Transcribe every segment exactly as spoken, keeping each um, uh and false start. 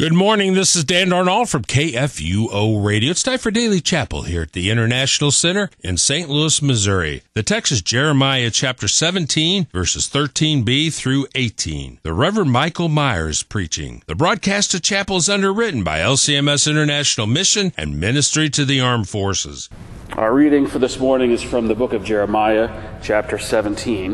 Good morning. This is Dan Darnall from K F U O Radio. It's time for Daily Chapel here at the International Center in Saint Louis, Missouri. The text is Jeremiah chapter seventeen, verses thirteen b through eighteen. The Reverend Michael Myers preaching. The broadcast of chapel is underwritten by L C M S International Mission and Ministry to the Armed Forces. Our reading for this morning is from the book of Jeremiah, chapter seventeen.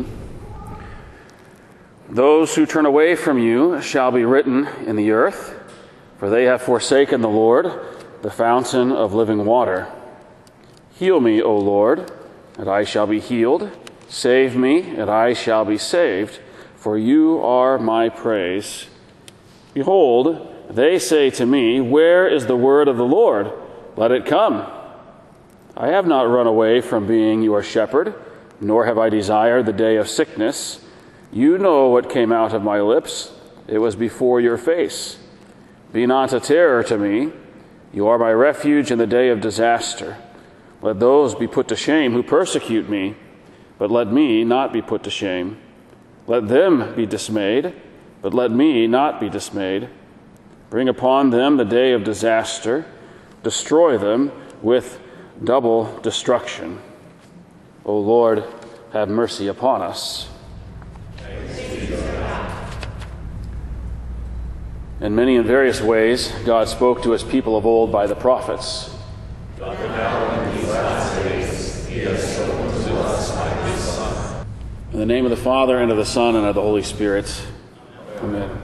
Those who turn away from you shall be written in the earth, for they have forsaken the Lord, the fountain of living water. Heal me, O Lord, and I shall be healed. Save me, and I shall be saved, for you are my praise. Behold, they say to me, where is the word of the Lord? Let it come. I have not run away from being your shepherd, nor have I desired the day of sickness. You know what came out of my lips. It was before your face. Be not a terror to me. You are my refuge in the day of disaster. Let those be put to shame who persecute me, but let me not be put to shame. Let them be dismayed, but let me not be dismayed. Bring upon them the day of disaster. Destroy them with double destruction. O Lord, have mercy upon us. In many and various ways, God spoke to his people of old by the prophets. But now in these last days, he has spoken to us by his Son. In the name of the Father, and of the Son, and of the Holy Spirit. Amen. Amen.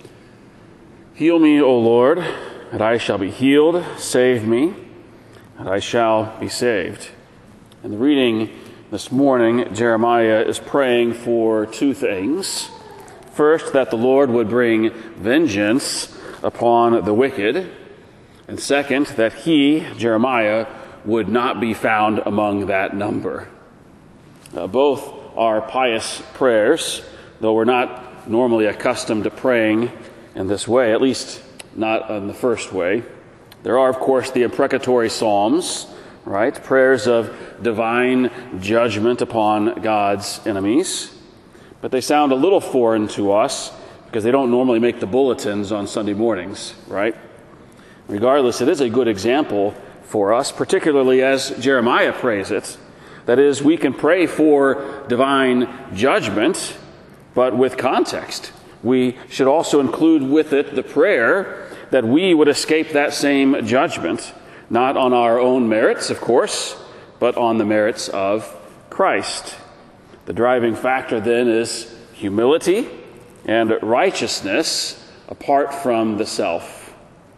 Heal me, O Lord, and I shall be healed. Save me, and I shall be saved. In the reading this morning, Jeremiah is praying for two things. First, that the Lord would bring vengeance upon the wicked. And second, that he, Jeremiah, would not be found among that number. Uh, both are pious prayers, though we're not normally accustomed to praying in this way, at least not in the first way. There are, of course, the imprecatory psalms, right? Prayers of divine judgment upon God's enemies. But they sound a little foreign to us because they don't normally make the bulletins on Sunday mornings, right? Regardless, it is a good example for us, particularly as Jeremiah prays it. That is, we can pray for divine judgment, but with context. We should also include with it the prayer that we would escape that same judgment, not on our own merits, of course, but on the merits of Christ. The driving factor then is humility and righteousness apart from the self.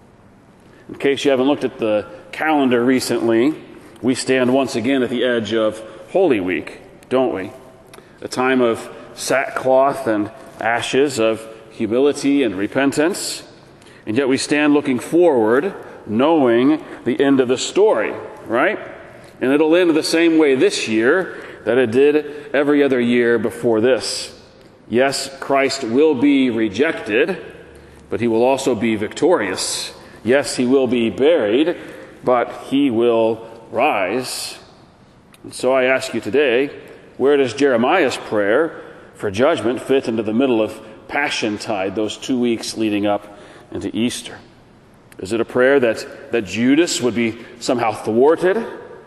In case you haven't looked at the calendar recently, we stand once again at the edge of Holy Week, don't we? A time of sackcloth and ashes, of humility and repentance. And yet we stand looking forward, knowing the end of the story, right? And it'll end the same way this year that it did every other year before this. Yes, Christ will be rejected, but he will also be victorious. Yes, he will be buried, but he will rise. And so I ask you today, where does Jeremiah's prayer for judgment fit into the middle of Passiontide, those two weeks leading up into Easter? Is it a prayer that, that Judas would be somehow thwarted?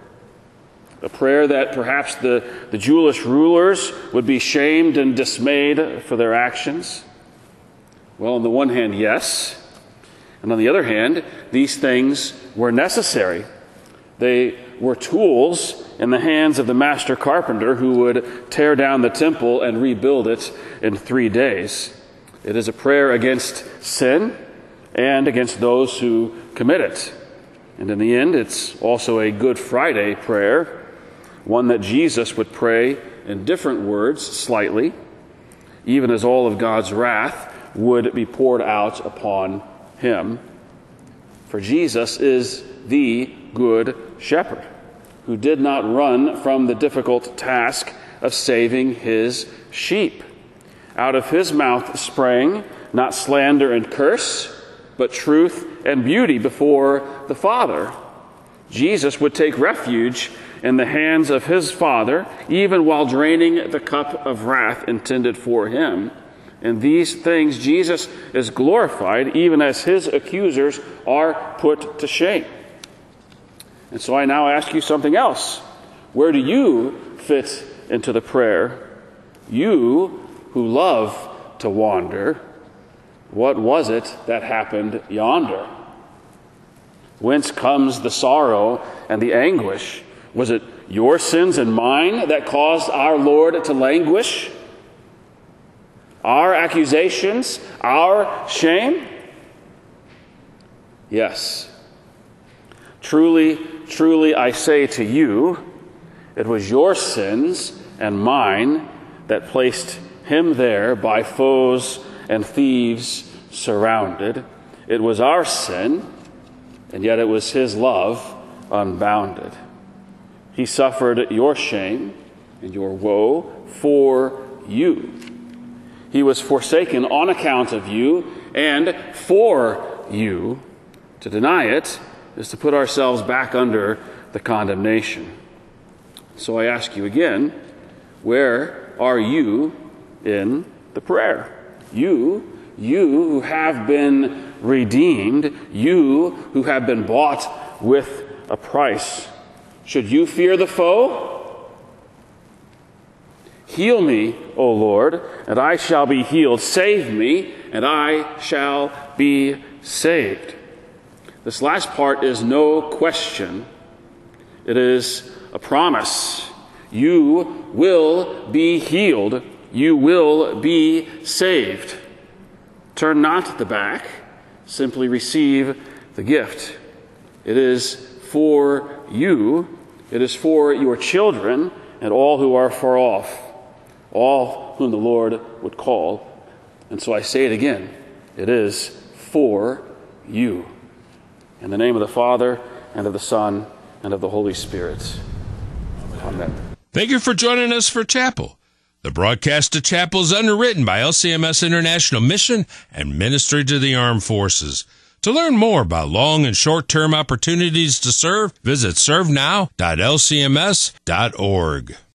A prayer that perhaps the, the Jewish rulers would be shamed and dismayed for their actions? Well, on the one hand, yes. And on the other hand, these things were necessary. They were tools in the hands of the master carpenter who would tear down the temple and rebuild it in three days. It is a prayer against sin and against those who commit it. And in the end, it's also a Good Friday prayer, one that Jesus would pray in different words slightly, even as all of God's wrath would be poured out upon him. For Jesus is the Good Shepherd, who did not run from the difficult task of saving his sheep. Out of his mouth sprang not slander and curse, but truth and beauty before the Father. Jesus would take refuge in the hands of his Father, even while draining the cup of wrath intended for him, In these things, Jesus is glorified, even as his accusers are put to shame. And so I now ask you something else. Where do you fit into the prayer? You who love to wander, what was it that happened yonder? Whence comes the sorrow and the anguish? Was it your sins and mine that caused our Lord to languish? Our accusations, our shame? Yes. Truly, truly, I say to you, it was your sins and mine that placed him there by foes and thieves surrounded. It was our sin, and yet it was his love unbounded. He suffered your shame and your woe for you. He was forsaken on account of you and for you. To deny it is to put ourselves back under the condemnation. So I ask you again, where are you in the prayer? You, you who have been redeemed, you who have been bought with a price. Should you fear the foe? Heal me, O Lord, and I shall be healed. Save me, and I shall be saved. This last part is no question. It is a promise. You will be healed. You will be saved. Turn not the back. Simply receive the gift. It is for you. It is for your children and all who are far off, all whom the Lord would call. And so I say it again. It is for you. In the name of the Father, and of the Son, and of the Holy Spirit. Amen. Thank you for joining us for Chapel. The broadcast of Chapel is underwritten by L C M S International Mission and Ministry to the Armed Forces. To learn more about long and short-term opportunities to serve, visit serve now dot l c m s dot org.